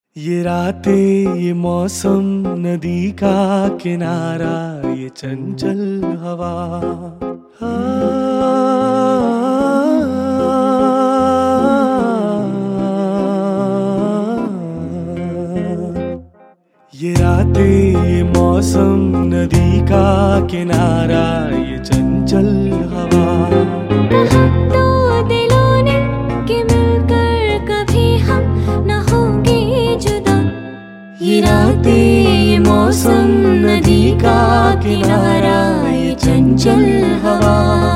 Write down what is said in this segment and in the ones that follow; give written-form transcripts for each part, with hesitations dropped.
ये रातें, ये मौसम, नदी का किनारा, ये चंचल हवा, ये रातें, ये मौसम, नदी का किनारा, ये चंचल हवा। कहा तो दिलों ने कि मिलकर कभी हम न होंगे जुदा। ये रातें, ये मौसम, नदी का किनारा, ये चंचल हवा।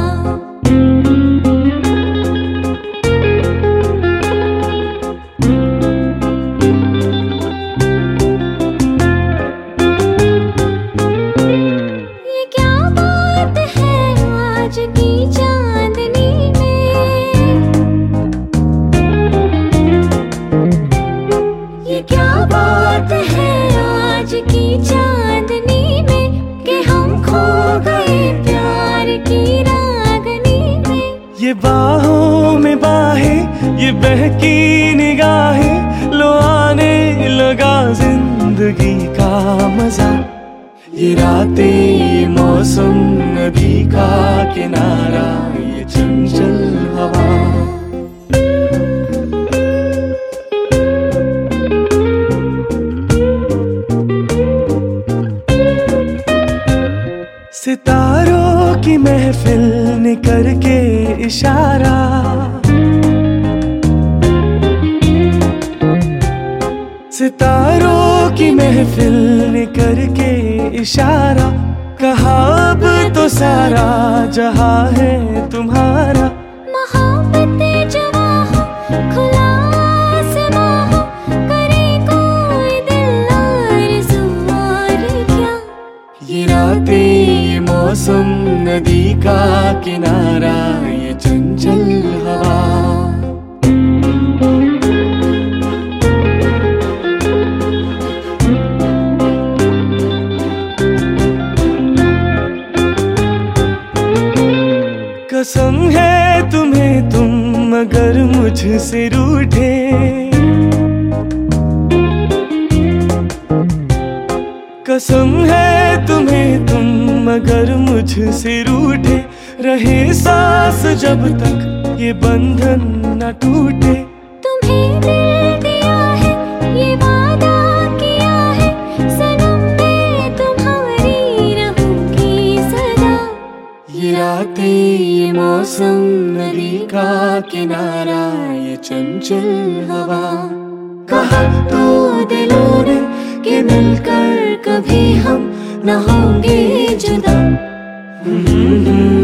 ये क्या बात है आज की चांदनी में, ये क्या बात है आज की चांदनी में कि हम खो गए प्यार की रागनी में। ये बाहों में बाहें, ये बहकी निगाहें, लो आने लगा जिंदगी का मजा। ये रातें, ये मौसम, नदी का किनारा, ये चंचल हवा। सितारों की महफिल ने करके इशारा, सितारों की महफिल ने करके इशारा, कहा अब तो सारा जहां है तुम्हारा। मोहब्बतें जवां हो, खुला आसमां हो, करे कोई दिल आरज़ू और क्या। ये रातें, ये मौसम, नदी का किनारा, ये चंचल हवा। कसम है तुम्हें तुम अगर मुझसे रूठे, कसम है तुम्हें तुम अगर मुझसे रूठे, रहे सांस जब तक ये बंधन न टूटे। तुम्हें दिल दिया है, ये वादा किया है, सनम मैं तुम्हारी रहूंगी सदा। ये रातें, ये मौसम, नदी का किनारा, ये चंचल हवा। कहा तो दिलों ने कि मिलकर कभी हम न होंगे जुदा।